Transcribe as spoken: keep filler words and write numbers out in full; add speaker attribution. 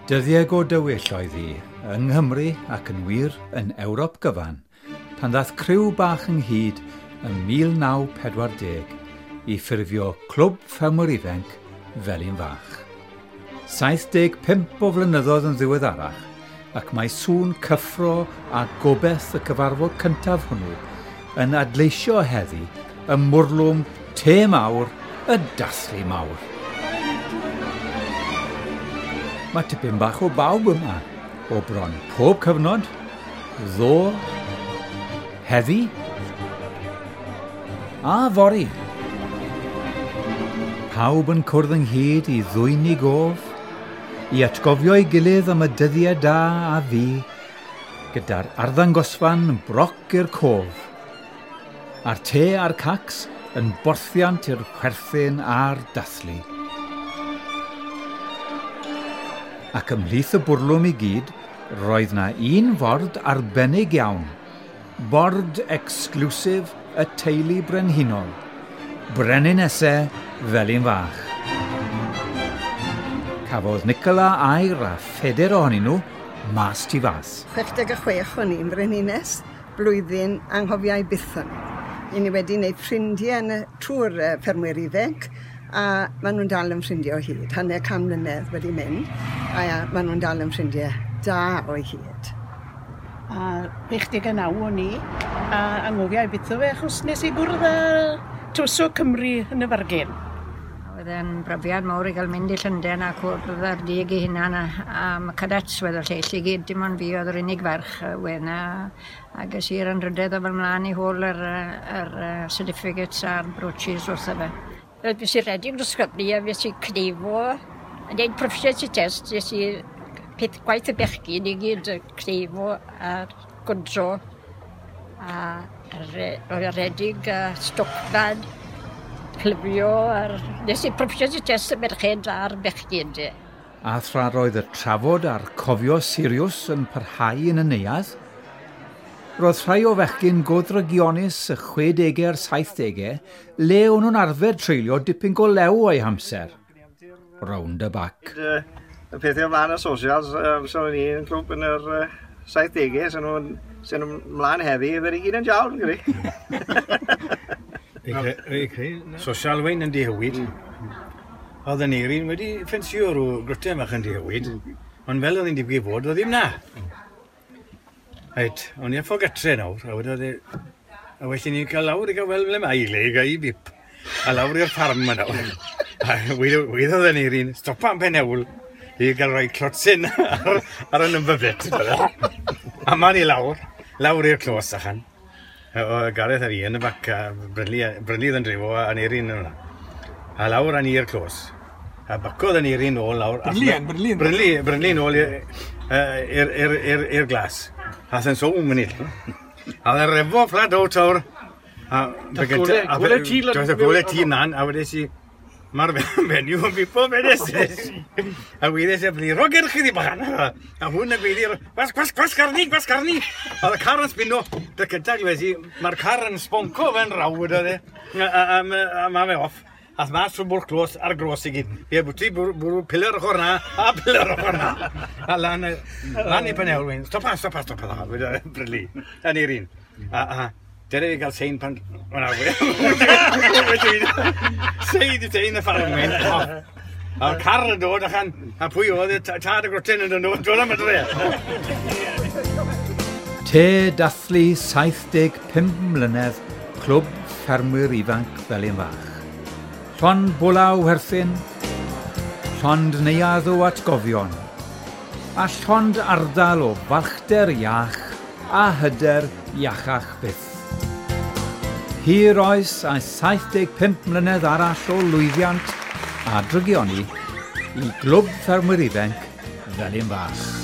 Speaker 1: Dyddiau go dywyll oedd hi, yng Nghymru ac yn wir yn Ewrop gyfan, pan ddaeth criw bach ynghyd yn mil naw pedwar deg i ffurfio Clwb Ffermwyr Ifanc Felin Fach. saith deg pump o flynyddoedd yn ddiweddarach, ac mae sŵn cyffro a gobeith y cyfarfod cyntaf hwnnw yn adleisio heddi y mwrlwm te mawr, y dathlu mawr. Mae tipyn bach o bawb yma, o bron pob cyfnod, ddo, heddi, a fori. Pawb yn cwrdd ynghyd i ddwyni gof, i atgofio ei gilydd am y dyddiau da a fi, gyda'r arddangosfan yn broc i'r cof, a'r te a'r cacs yn borthiant i'r chwerthin a'r dathlu. Ac ymhlith y bwrlwm i gyd, roedd na un ford arbennig iawn, bord exclusif y teulu brenhinol, Breninese Felin Fach. Cafodd Nicola air a pheder ohonyn nhw mas tu fas.
Speaker 2: chwech deg chwech o'n i'n Brenhines, blwyddyn anghofiau bython. I ni wedi gwneud ffrindiau yn y trwy'r uh, Ffermwyr Ifanc, a maen nhw'n dal yn ffrindiau o hyd. Hanner can mlynedd wedi mynd, a ja, maen nhw'n dal yn ffrindiau da o hyd.
Speaker 3: A chwech deg naw o'n i, a anghofiau bytho fe, achos nes i gwrdd â Tywso Cymru yn y fargen.
Speaker 4: Oedd e'n brofiad mawr i gael mynd i Llundain a cwrdd ar dig i hunan a, a mae cadets wedd y lleill i gyd, dim ond fi oedd yr unig ferch wena. A ges i'r anrydedd o fel mlaen i hôl yr, yr, yr certificates a'r brooches wrtho fe.
Speaker 5: Fes i redig dysgyblu a fes i cnifo, a neud proficiency test, fes i peth gwaith y bechgyn i gyd cnifo a'r gwndro, a roedd y redig a stocfan, clyfio, a'r nes i proficiency test y merched a'r bechgyn.
Speaker 1: A thra roedd y trafod a'r cofio Sirius yn parhau yn y neuadd, roedd rhai o fechgyn godrygionis y chwedegau a'r saithdegau le o'n nhw'n arfer treulio dipyn go lew o'i hamser. Round y bac.
Speaker 6: Y pethau ymlaen y socials, so ni'n clwb yn yr saithdegau, so nhw'n sy'n ymlaen heddi, fe i gyd yn jawl, gyda.
Speaker 7: Social wein yn dihywyd. Oedd yn eirin wedi ffensio rhyw grwtau mach yn dihywyd, ond fel oedd hi'n dibgu fod, oedd ddim na. Reit, o'n i a ffogatre nawr, a wedi a wedyn ni'n cael lawr i gael fel ble mae le, gael i bip, a lawr i'r ffarm yma nawr. A weiddodd yn eirin, stopa am penewl, i gael rhoi clotsyn ar, ar y number bit. A ma ni lawr, lawr i'r clos achan. O Gareth a fi yn y bac, a Brynlydd yn drifo, a Eirin yn hwnna. A lawr a ni i'r clos. A bacodd yn Eirin ôl lawr. Brynlydd, Brynlydd. Brynlydd ôl i'r glas. A sy'n sôn mynd ill. A dda refo fflad o tawr. Gole ti lan. Gole ti nan, a wedi si... Mae'r fenyw yn bipo menes. A wedi si a bli, roger chi di bachan. A hwn yn gweithio, gwas, gwas, gwas carni, gwas carni. A y car yn sbino, dy cyntaf wedi, mae'r car yn sbonco fe'n rawd o de. A mae fe off. A mas trwy bwrdd clos ar gros i gyd. Ie, bwti bwrw pilar ochr na, a pilar ochr na. A lan, lan i panewl wein. Stopa, stopa, stopa, stopa. Wedi brylu. A ni'r un. A, dere fi gael sein pan... O'na we. Seid i tein y ffarm wein. A'r car yn dod achan. A pwy oedd y tad y grotyn yn dod. Dod am y dre.
Speaker 1: Te dathlu saith deg pump mlynedd Clwb Ffermwyr Ifanc Felin Fach. Llond bwlaw herthyn, llond neuadd o atgofion, a llond ardal o falchder iach a hyder iachach byth. Hir oes a saith deg pump mlynedd arall o lwyddiant a drygioni i Glwb Ffermwyr Ifanc Felin Fach.